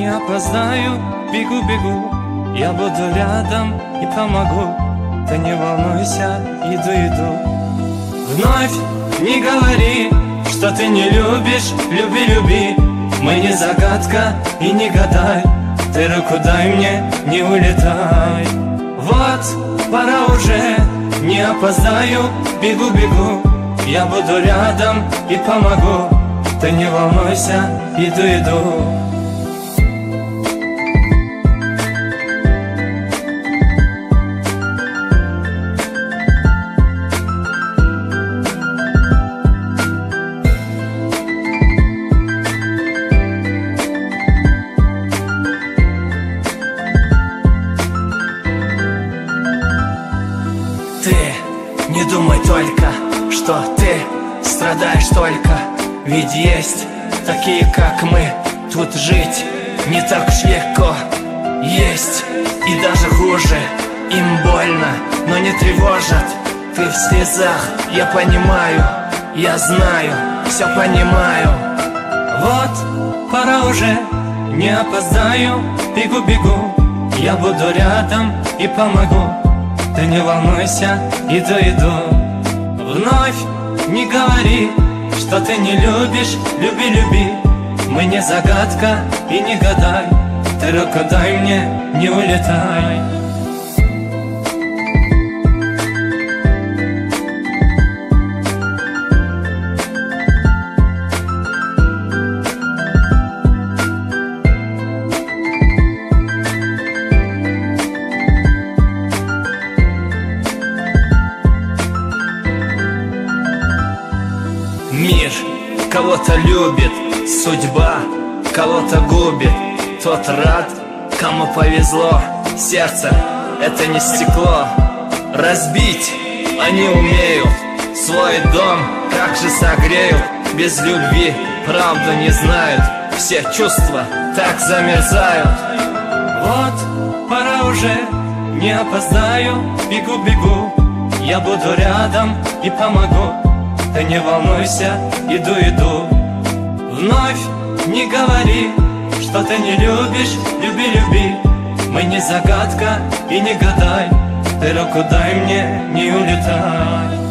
не опоздаю, бегу, я буду рядом и помогу. Ты не волнуйся, иду. Вновь не говори, что ты не любишь, люби. Мы не загадка и не гадай, ты руку дай мне, не улетай. Вот, пора уже, не опоздаю, бегу, я буду рядом и помогу. Ты не волнуйся, иду. Ты не думай только, что ты страдаешь только. Ведь есть такие, как мы, тут жить не так уж легко. Есть и даже хуже, им больно, но не тревожат. Ты в слезах, я понимаю, я знаю, все понимаю. Вот, пора уже, не опоздаю, бегу, я буду рядом и помогу. Ты не волнуйся, иду. Вновь не говори, что ты не любишь, люби. Мы не загадка и не гадай, ты руку дай мне, не улетай. Мир кого-то любит, судьба кого-то губит. Тот рад, кому повезло. Сердце — это не стекло. Разбить они умеют свой дом, как же согреют. Без любви правду не знают, все чувства так замерзают. Вот, пора уже, не опоздаю, бегу, я буду рядом и помогу. Ты не волнуйся, иду. Вновь не говори, что ты не любишь, люби. Мы не загадка и не гадай, ты руку дай мне, не улетай.